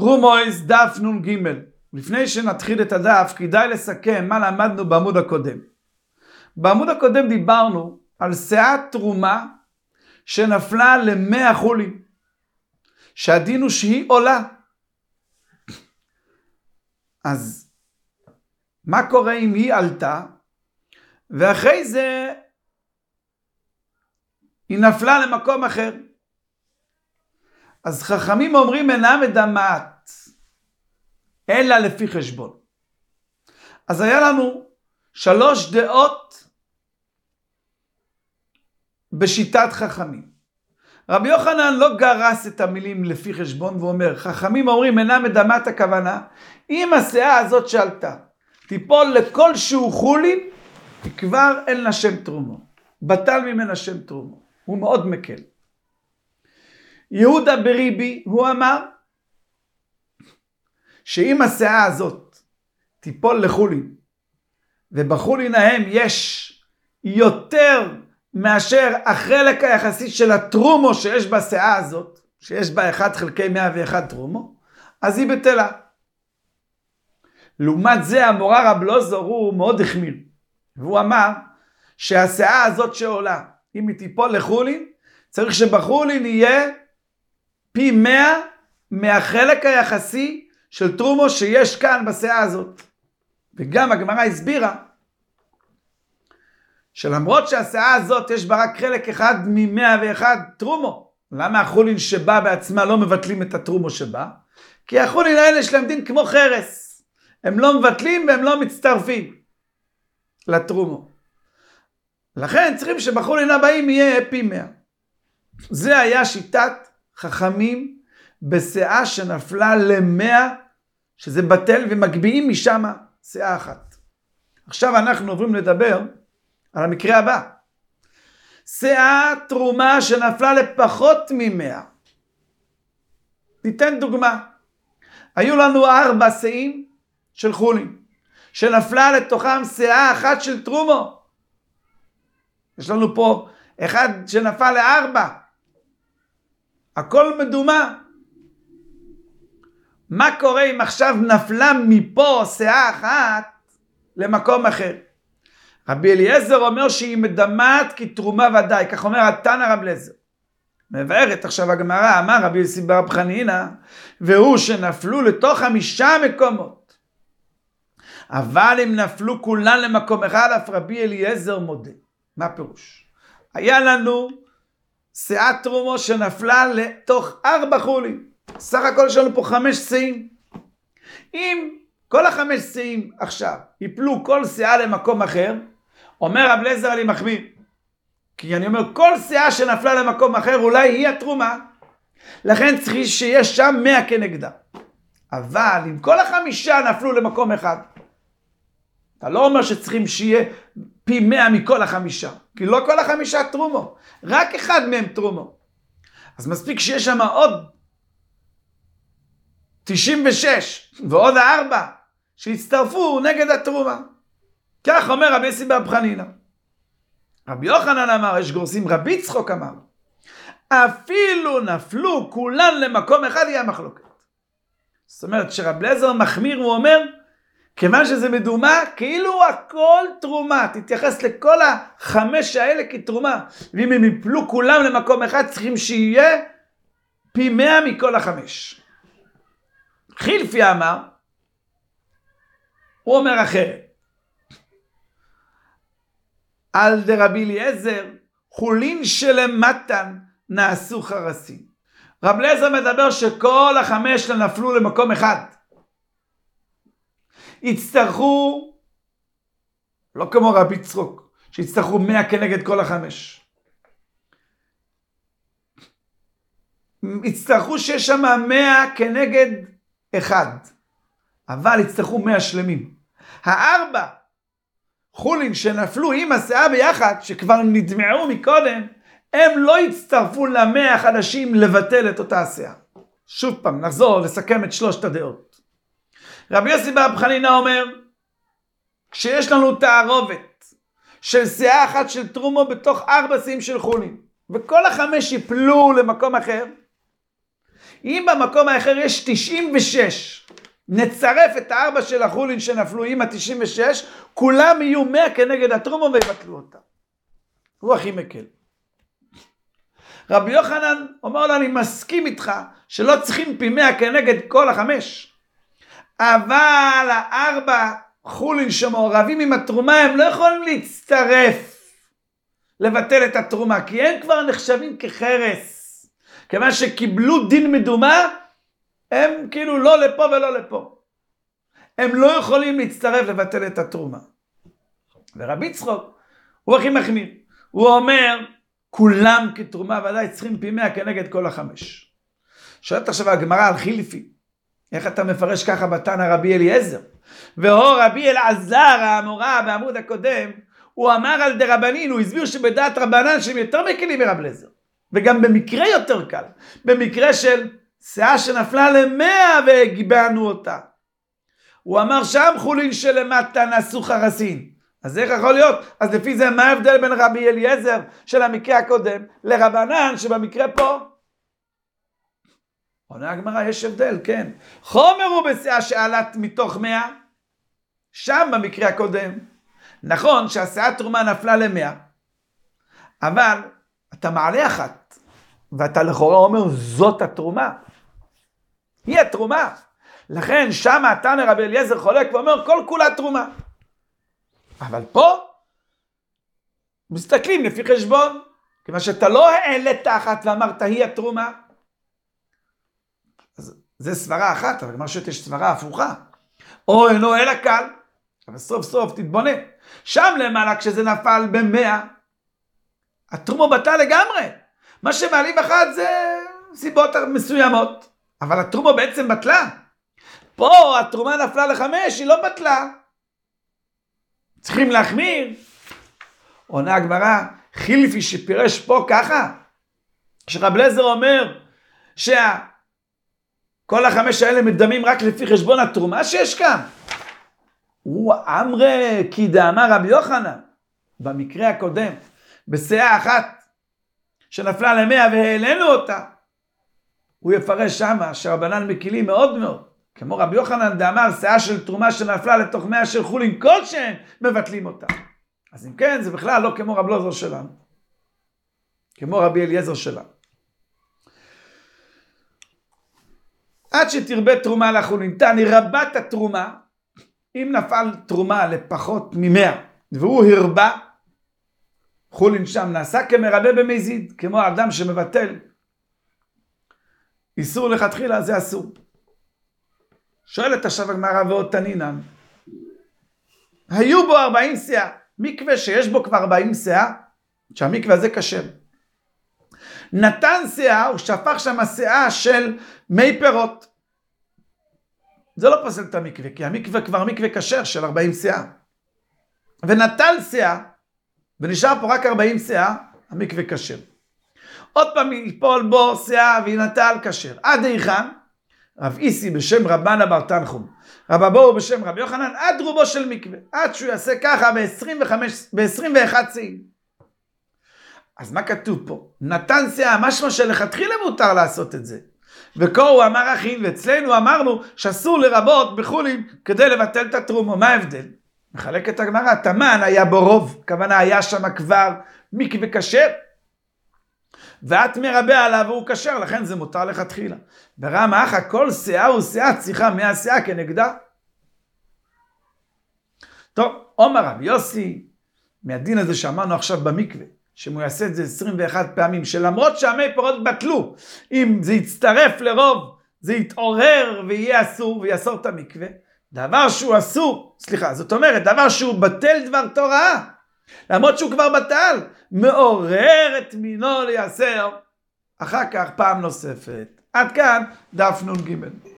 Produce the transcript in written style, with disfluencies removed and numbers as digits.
תרומויס דף נון ג'. לפני שנתחיל את הדף, כדאי לסכם מה למדנו בעמוד הקודם. בעמוד הקודם דיברנו על שאת תרומה שנפלה ל100 חולים, שהדין הוא שהיא עולה. אז מה קורה אם היא עלתה, ואחרי זה היא נפלה למקום אחר? אז חכמים אומרים אינה מדמעת, אלא לפי חשבון. אז היה לנו 3 דעות בשיטת חכמים. רבי יוחנן לא גרס את המילים לפי חשבון, ואומר, חכמים אומרים אינה מדמעת, הכוונה, אם השאה הזאת שעלתה תיפול לכל שהוא חולין, כבר אין לה שם תרומו, בטל ממנה שם תרומו. הוא מאוד מקל. יהודה בריבי, הוא אמר, שאם השאה הזאת תיפול לחולין, ובחולין ההם יש יותר מאשר החלק היחסי של התרומו שיש בשאה הזאת, שיש בה 1 חלקי 101 תרומו, אז היא בטלה. לעומת זה המורה רב לוזור הוא מאוד החמיר, והוא אמר שהשאה הזאת שעולה, אם היא תיפול לחולין, צריך שבחולין יהיה פי 100 מהחלק היחסי של תרומו שיש כאן בשאה הזאת. וגם הגמרא הסבירה שלמרות שהשאה הזאת יש בה רק חלק אחד מ101 תרומו, למה החולין שבא בעצמה לא מבטלים את התרומו שבא? כי החולין האלה יש להם דין כמו חרס, הם לא מבטלים והם לא מצטרפים לתרומו. לכן צריכים שבחולין הבאים יהיה פי 100. זה היה שיטת חכמים בשאה שנפלה ל100, שזה בטל, ומגביעים משם שאה אחת. עכשיו אנחנו עוברים לדבר על המקרה הבא. שאה תרומה שנפלה לפחות מ100. ניתן דוגמה. היו לנו 4 שאים של חולין, שנפלה לתוכם שאה אחת של תרומו. יש לנו פה אחד שנפל ל4. הכל מדומה. מה קורה אם עכשיו נפלה מפה שאה אחת למקום אחר? רבי אליעזר אומר שהיא מדמעת כתרומה ודאי, כך אומר התנא רב אליעזר. מבארת עכשיו הגמרא, אמר רבי יוסי בר חנינא, והוא שנפלו לתוך 5 מקומות. אבל אם נפלו כולן למקום אחד, אף רבי אליעזר מודה. מה פירוש? היה לנו שאת תרומו שנפלה לתוך 4 חולין. סך הכל יש לנו פה 5 שאים. אם כל 5 שאים עכשיו יפלו כל שאה למקום אחר, אומר רב אליעזר אני מחמיר. כי אני אומר כל שאה שנפלה למקום אחר אולי היא התרומה. לכן צריך שיש שם 100 כנגדה. אבל אם כל 5 נפלו למקום אחד, אתה לא אומר שצריכים שיהיה פי 100 מכל 5. כי לא כל 5 תרומו. רק אחד מהם תרומו. אז מספיק שיש שם עוד 96 ועוד 4 שהצטרפו נגד התרומה. כך אומר רבי יוסי בר חנינא. רבי יוחנן אמר, יש גורסים, רבי יצחוק אמר, אפילו נפלו כולן למקום אחד יהיה מחלוקת. זאת אומרת שרבי אליעזר מחמיר, הוא אומר, כיוון שזה מדומה, כאילו הכל תרומה. תתייחס לכל 5 האלה כתרומה. ואם הם יפלו כולם למקום אחד, צריכים שיהיה פי 100 מכל 5. חילפי אמר, הוא אומר אחרת. על דרבי אליעזר, חולין שלמתן נעשו חרסים. רב אליעזר מדבר שכל 5 נפלו למקום אחד. יצטרכו, לא כמו רבי יצחוק, שיצטרכו 100 כנגד כל 5. יצטרכו שיש שם 100 כנגד 1. אבל יצטרכו 100 שלמים. 4 חולין שנפלו עם השאה ביחד, שכבר נדמעו מקודם, הם לא יצטרפו ל100 החדשים לבטל את אותה השאה. שוב פעם, נחזור לסכם את 3 הדעות. רבי יוסי בר חנינא אומר, כשיש לנו תערובת של שאה אחת של תרומו בתוך 4 שאים של חולין, וכל 5 יפלו למקום אחר, אם במקום האחר יש 96, נצרף את הארבע של החולין שנפלו עם ה-96, כולם יהיו 100 כנגד התרומה ויבטלו אותה. הוא הכי מקל. רבי יוחנן אומר לו, אני מסכים איתך שלא צריכים פי 100 כנגד כל החמש, אבל הארבע חולין שמעורבים עם התרומה הם לא יכולים להצטרף לבטל את התרומה, כי הם כבר נחשבים כחרס. כיוון שקיבלו דין מדומה, הם כאילו לא לפה ולא לפה. הם לא יכולים להצטרף לבטל את התרומה. ורבי יצחוק, הוא הכי מחמיר. הוא אומר, כולם כתרומה ודאי צריכים פי 100 כנגד כל החמש. שואלת עכשיו הגמרא על חילפי. איך אתה מפרש ככה בתנא רבי אליעזר? והוא רבי אלעזר האמורה בעמוד הקודם, הוא אמר על דרבנין, הוא הסביר שבדעת רבנן שהם יותר מקלים מרב אליעזר. וגם במקרה יותר קל. במקרה של שאה שנפלה ל100 והגבענו אותה. הוא אמר שם חולין שלמטה נעשו חרסין. אז איך יכול להיות? אז לפי זה מה ההבדל בין רבי אליעזר של המקרה הקודם לרבנן שבמקרה פה? עונה הגמרא, יש הבדל, כן. חומר הוא בשאה שעלת מתוך 100, שם במקרה הקודם. נכון שהשאת תרומה נפלה ל100, אבל אתה מעלה אחת, ואתה לכאורה אומר, זאת התרומה. היא התרומה. לכן שם התנא רבי אליעזר חולק ואומר, כל כולה תרומה. אבל פה, מסתכלים לפי חשבון, כיוון שאתה לא העלית אחת ואמרת, היא התרומה. אז זה סברה אחת, אבל כמו שיש סברה הפוכה. או אינו אלא קל, אבל סוף סוף תתבונן. שם למעלה כשזה נפל ב100, התרומה בטלה לגמרי. מה שמעלים אחת זה סיבות מסוימות, אבל התרומה בעצם בטלה. פה התרומה נפלה ל5, היא לא בטלה. צריכים להחמיר. עונה הגמרא, חילפי שפירש פה ככה, שרב אליעזר אומר כל החמש האלה מדמים רק לפי חשבון התרומה שיש כאן. הוא אמרי כי דאמר רבי יוחנן, במקרה הקודם, בשאה אחת שנפלה ל100 והעלינו אותה, הוא יפרש שמה שרבנן מקילים מאוד מאוד, כמו רבי יוחנן דאמר שאה של תרומה שנפלה לתוך 100 של חולין כלשהם, מבטלים אותה. אז אם כן, זה בכלל לא כמו רבי אליעזר שלנו, כמו רבי אליעזר שלנו. עד שתרבה תרומה לחולין, תני רבת התרומה, אם נפל תרומה לפחות מ100, והוא הרבה, חולין שם נעשה כמרבה במזיד, כמו אדם שמבטל. איסור לכתחילה, זה אסור. שואלת עכשיו הגמרא ועוד תנינן, היו בו 40 שאה, מקווה שיש בו כבר 40 שאה, שהמקווה הזה כשר. נתן שאה, הוא שפך שם שאה של מי פירות. זה לא פוסל את המקווה, כי המקווה כבר מקווה כשר של 40 שאה. ונטל שאה, ונשאר פה רק 40 שאה, המקווה כשר. עוד פעם יפול בו שאה וינטל כשר. עד היכן? רב איסי בשם רבנה בר תנחום, רב אבוהו בשם רבי יוחנן, עד רובו של מקווה. עד שהוא יעשה ככה ב-21 שאים. אז מה כתוב פה? נתן שאה, משמע שלכתחילה מותר לעשות את זה. וכה הוא אמר אחין, ואצלנו אמרנו שאסור לרבות בחולין כדי לבטל את התרומה. מה ההבדל? מחלק את הגמרא, תמן היה בו רוב, כוונה היה שם כבר מקווה כשר, ואת מרבה עליו והוא כשר, לכן זה מותר לכתחילה. ברמה אחת, כל שאה הוא שאה, צריכה 100 שאה כנגדה. טוב, אומר רבי יוסי, מהדין הזה שאמרנו עכשיו במקווה, שאם הוא יעשה את זה 21 פעמים, שלמרות שהמי פירות בטלו, אם זה יצטרף לרוב, זה יתעורר ויהיה אסור, ויאסור את המקווה, דבר שהוא אסור, זאת אומרת, דבר שהוא בטל דבר תורה, למרות שהוא כבר בטל, מעורר את מינו לייסר, אחר כך פעם נוספת. עד כאן דף נ"ג.